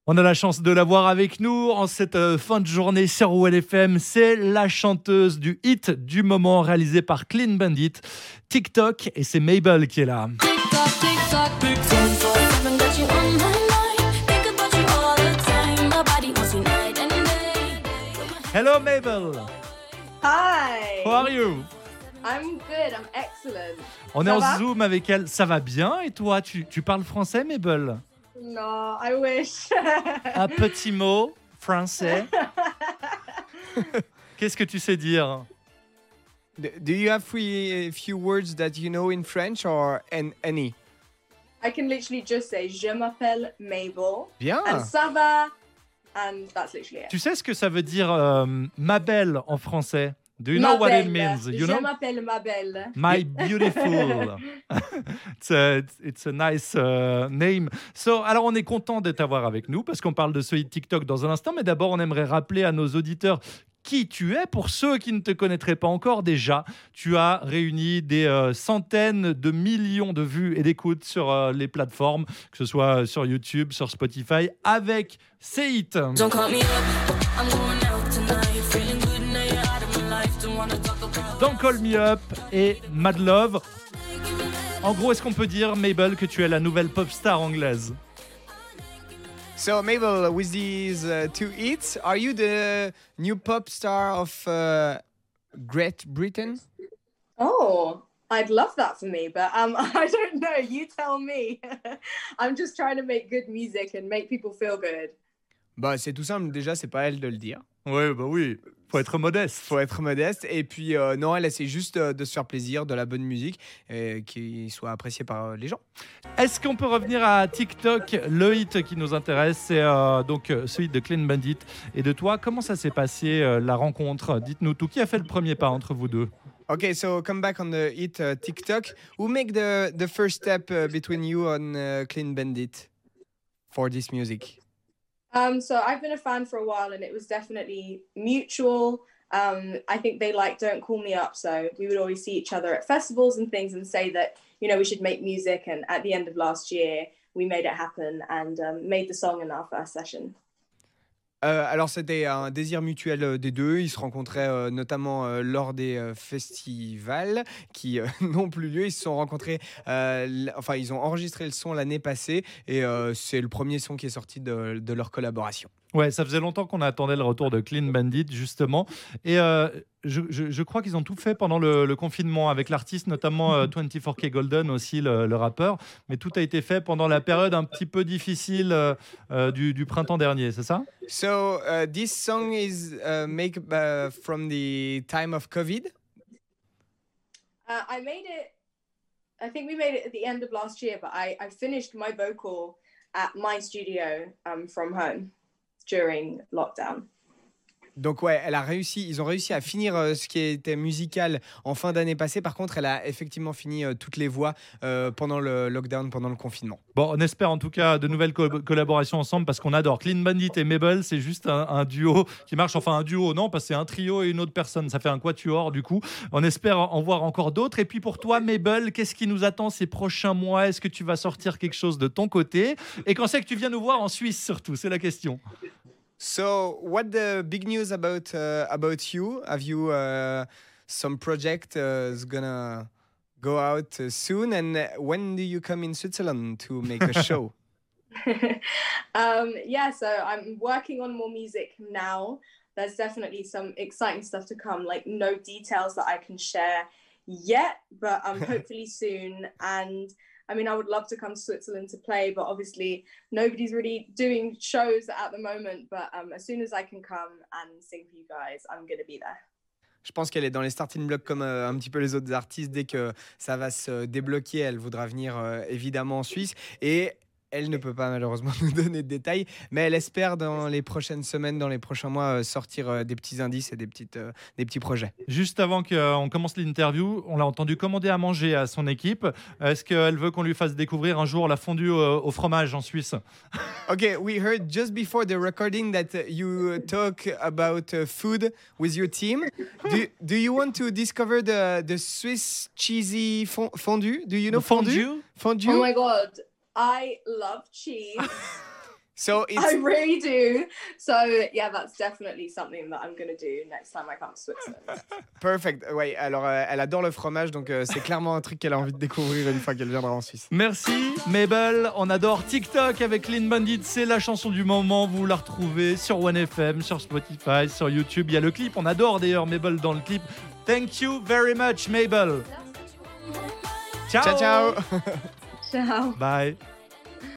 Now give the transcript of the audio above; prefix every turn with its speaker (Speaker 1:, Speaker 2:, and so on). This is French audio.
Speaker 1: On a la chance de l'avoir avec nous en cette fin de journée sur ONFM. C'est la chanteuse du hit du moment réalisé par Clean Bandit, TikTok, et c'est Mabel qui est là. Hello Mabel.
Speaker 2: Hi.
Speaker 1: How are you?
Speaker 2: I'm good, I'm excellent.
Speaker 1: On est
Speaker 2: Ça
Speaker 1: en
Speaker 2: va?
Speaker 1: Zoom avec elle. Ça va bien et toi, tu parles français Mabel?
Speaker 2: No, I wish.
Speaker 1: Un petit mot français. Qu'est-ce que tu sais dire?
Speaker 3: Do you have few words that you know in French or any?
Speaker 2: I can literally just say je m'appelle Mabel
Speaker 3: Bien.
Speaker 2: and ça va, and that's literally it.
Speaker 1: Tu sais ce que ça veut dire ma belle en français? Do you know
Speaker 2: Ma
Speaker 1: what it
Speaker 2: belle.
Speaker 1: means? You
Speaker 2: Je
Speaker 1: know?
Speaker 2: m'appelle ma belle.
Speaker 1: My beautiful. It's a nice name. Alors, on est content de t'avoir avec nous parce qu'on parle de ce hit TikTok dans un instant. Mais d'abord, on aimerait rappeler à nos auditeurs qui tu es. Pour ceux qui ne te connaîtraient pas encore déjà, tu as réuni des centaines de millions de vues et d'écoutes sur les plateformes, que ce soit sur YouTube, sur Spotify, avec ces hits.
Speaker 4: Don't call me up, I'm going out tonight. Feeling good now you're out of my life. Don't wanna talk about
Speaker 1: Don't Call Me Up et Mad Love. En gros, est-ce qu'on peut dire, Mabel, que tu es la nouvelle pop star anglaise?
Speaker 3: So Mabel, with these two hits, are you the new pop star of Great Britain?
Speaker 2: Oh, I'd love that for me, but I don't know. You tell me. I'm just trying to make good music and make people feel good.
Speaker 3: Bah, c'est tout simple. Déjà, c'est pas à elle de le dire.
Speaker 1: Oui, bah oui. Faut être modeste.
Speaker 3: Faut être modeste. Et puis, non, elle essaie juste de se faire plaisir, de la bonne musique, et qui soit appréciée par les gens.
Speaker 1: Est-ce qu'on peut revenir à TikTok? Le hit qui nous intéresse, c'est donc celui de Clean Bandit. Et de toi, comment ça s'est passé la rencontre? Dites-nous tout. Qui a fait le premier pas entre vous deux?
Speaker 3: Okay, so come back on the hit TikTok. Who make the first step between you and Clean Bandit for this music?
Speaker 2: So I've been a fan for a while, and it was definitely mutual. I think they like Don't Call Me Up, so we would always see each other at festivals and things and say that, you know, we should make music. And at the end of last year, we made it happen and made the song in our first session.
Speaker 3: Alors c'était un désir mutuel des deux. Ils se rencontraient notamment lors des festivals qui n'ont plus lieu. Ils se sont rencontrés, enfin ils ont enregistré le son l'année passée et c'est le premier son qui est sorti de leur collaboration.
Speaker 1: Ouais, ça faisait longtemps qu'on attendait le retour de Clean Bandit, justement. Et je crois qu'ils ont tout fait pendant le confinement avec l'artiste, notamment 24K Golden aussi, le rappeur. Mais tout a été fait pendant la période un petit peu difficile du printemps dernier, c'est ça?
Speaker 3: So this song is made from the time of COVID.
Speaker 2: I think we made it at the end of last year, but I finished my vocal at my studio from home during lockdown.
Speaker 3: Donc ouais, ils ont réussi à finir ce qui était musical en fin d'année passée. Par contre, elle a effectivement fini toutes les voix pendant le lockdown, pendant le confinement.
Speaker 1: Bon, on espère en tout cas de nouvelles collaborations ensemble parce qu'on adore. Clean Bandit et Mabel, c'est juste un duo qui marche. Enfin, un duo, non, parce que c'est un trio et une autre personne. Ça fait un quatuor, du coup. On espère en voir encore d'autres. Et puis pour toi, Mabel, qu'est-ce qui nous attend ces prochains mois? Est-ce que tu vas sortir quelque chose de ton côté? Et quand c'est que tu viens nous voir en Suisse, surtout? C'est la question.
Speaker 3: So, what the big news about you? Have you some project is gonna go out soon? And when do you come in Switzerland to make a show?
Speaker 2: Yeah, so I'm working on more music now. There's definitely some exciting stuff to come, like no details that I can share yet, but hopefully soon. And I mean, I would love to come to Switzerland to play, but obviously nobody's really doing shows at the moment. But as soon as I can come and sing for you guys, I'm going to be there.
Speaker 3: Je pense qu'elle est dans les starting blocks comme un petit peu les autres artistes. Dès que ça va se débloquer, elle voudra venir évidemment en Suisse. Et elle ne peut pas malheureusement nous donner de détails, mais elle espère dans les prochaines semaines, dans les prochains mois, sortir des petits indices et des petits projets.
Speaker 1: Juste avant qu'on commence l'interview, on l'a entendu commander à manger à son équipe. Est-ce qu'elle veut qu'on lui fasse découvrir un jour la fondue au fromage en Suisse?
Speaker 3: Okay, we heard just before the recording that you talk about food with your team. Do you want to discover the Swiss cheesy fondue? Do you know fondue? Fondue?
Speaker 2: Oh my God. I love cheese.
Speaker 3: So it's
Speaker 2: I really do. So yeah, that's definitely something that I'm gonna do next time I come to Switzerland.
Speaker 3: perfect. Ouais, alors elle adore le fromage, donc c'est clairement un truc qu'elle a envie de découvrir une fois qu'elle viendra en Suisse.
Speaker 1: Merci Mabel, on adore TikTok avec Clean Bandit, c'est la chanson du moment, vous la retrouvez sur OneFM, sur Spotify, sur YouTube, il y a le clip, on adore d'ailleurs Mabel dans le clip. Thank you very much Mabel. Ciao.
Speaker 3: Ciao, ciao.
Speaker 2: Ciao.
Speaker 1: Bye.